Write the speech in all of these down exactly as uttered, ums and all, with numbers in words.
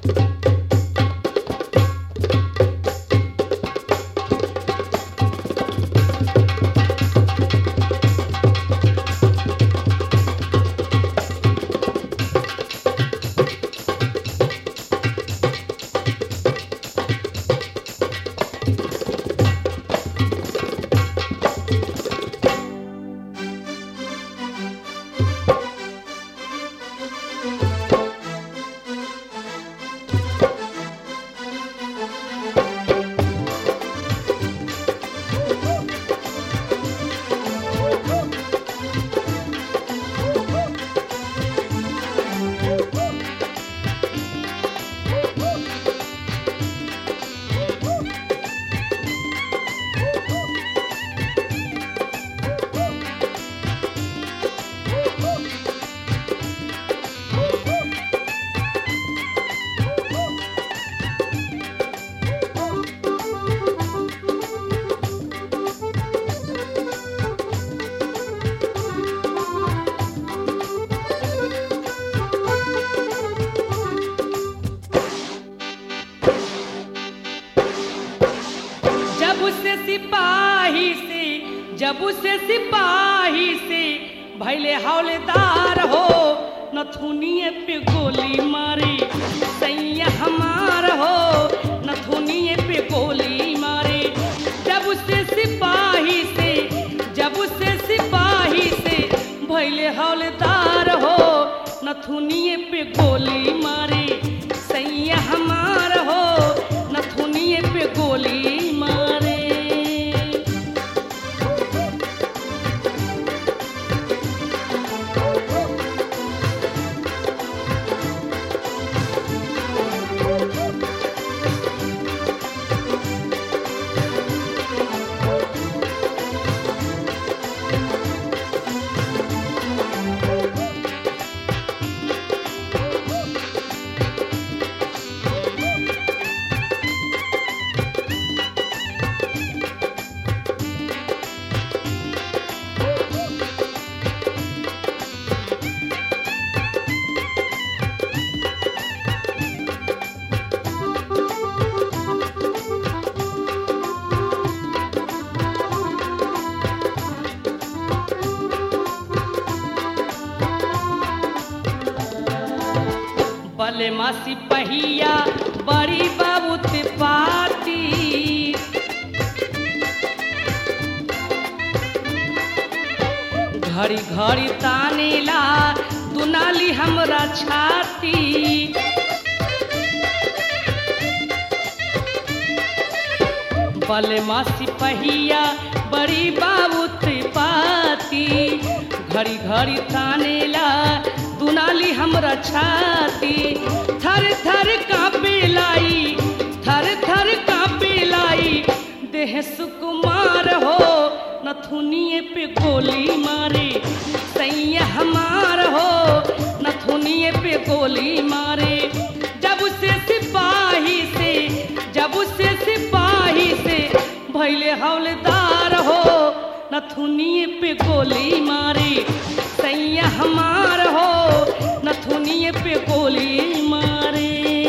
सिपाही से जब उसे सिपाही से भैले हौलदार हो नथुनिए पे गोली मारी सैया हमार हो नथुनिए पे गोली मारी जब उसे सिपाही से जब उसे सिपाही से भैले हौलदार हो नथुनिए पे गोली मारी सैया हमार हो नथुनिए पे गोली मारे। बले मासी पहिया बड़ी बाबूत पाती घड़ी घड़ी तानेला दुनाली हमरा छाती बले मासी पहिया बड़ी बाबूत पाती घड़ी घड़ी तानेला दुनाली हमरा छाती थर थर कांपे लाई थर थर कांपे लाई देह सुकुमार हो नथुनिए पे गोली मारे सैया हमार हो नथुनिए पे गोली मारे जब उसे सिपाही से जब उसे सिपाही से भैले हौलदार हो नथुनिए पे गोली मारी सैया हमार हो नथुनिए पे गोली मारे।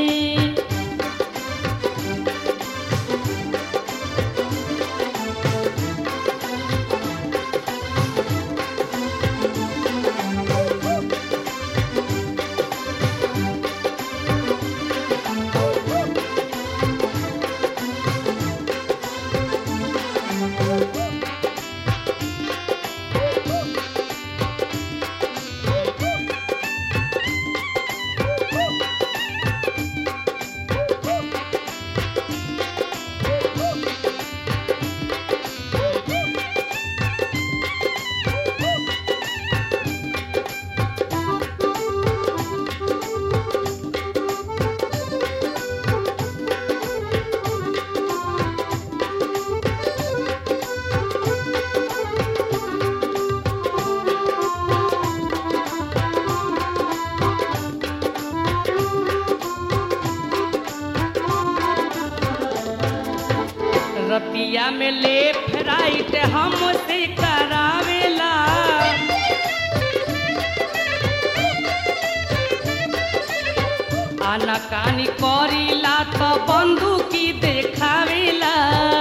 रतिया में लेफ्ट राइट हमसे करावेला आनाकानी करीला तो बंदूकी देखावेला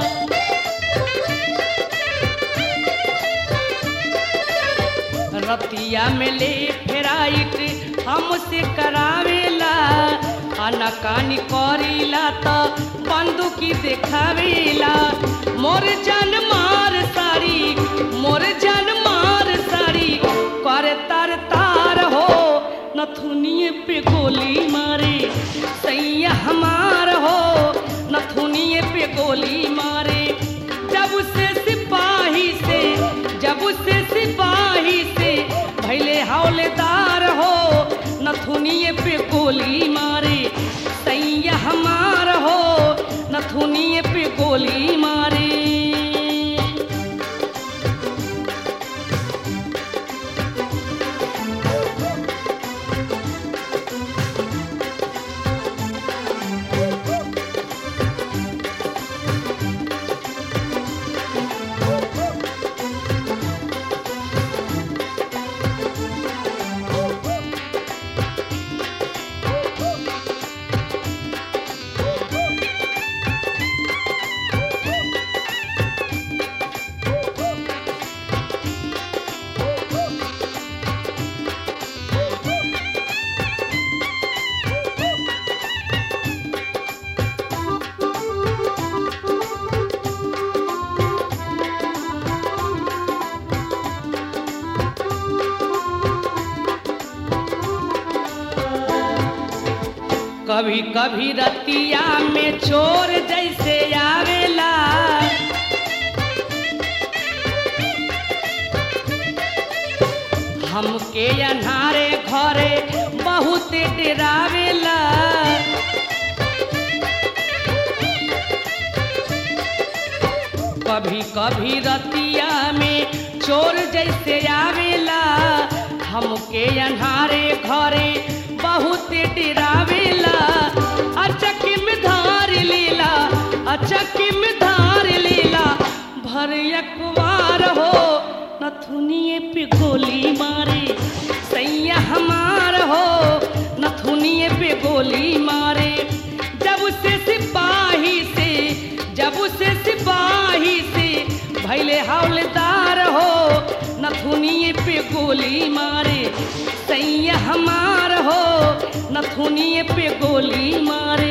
रतिया में ले फेराइट हमसे करावेला आनाकानी करीला तो बंदूकी देखावेला मोर जान मार सारी मोर जान मार सारी करे तार तार हो नथुनिए पे गोली मारे सैया हमार हो नथुनिए पे गोली मारे जब से सिपाही से जब से सिपाही से भैले हौलेदार हो नथुनिए पे गोली मारे सैया हमार हो नथुनिए पे गोली मारे। कभी कभी रतिया में चोर जैसे आवेला हमके अन्हारे घरे बहुत डरावेला कभी कभी रतिया में चोर जैसे आवेला हमके अन्हारे घरे बहुत डरावेला अचकी में धार लीला अचकी में धार लीला भर अखबार हो नथुनिए पे गोली मारे सैया हमार हो नथुनिए पे गोली मारे जब से सिपाही से जब से सिपाही से भैले हौलदार हो नथुनिए पे गोली मारे सैया हमार हो नथुनिए पे गोली मारे।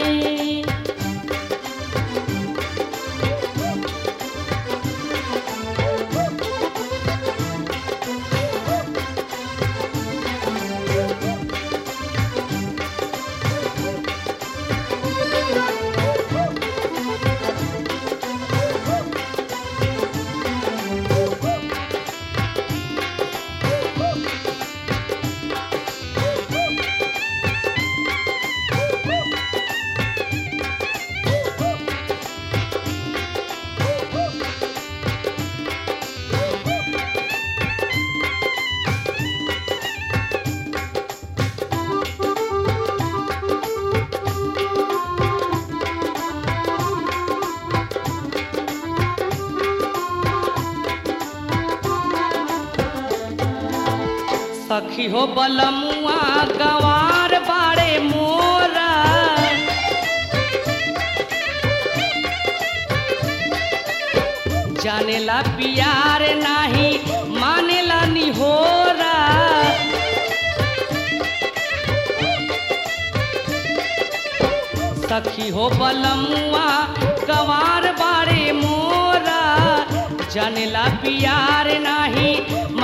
सखी हो बलमुआ गवार बाड़े मोरा जानेला प्यार नाही मानेला निहोरा सखी हो बलमुआ गवार बाड़े मोरा जानेला प्यार नाही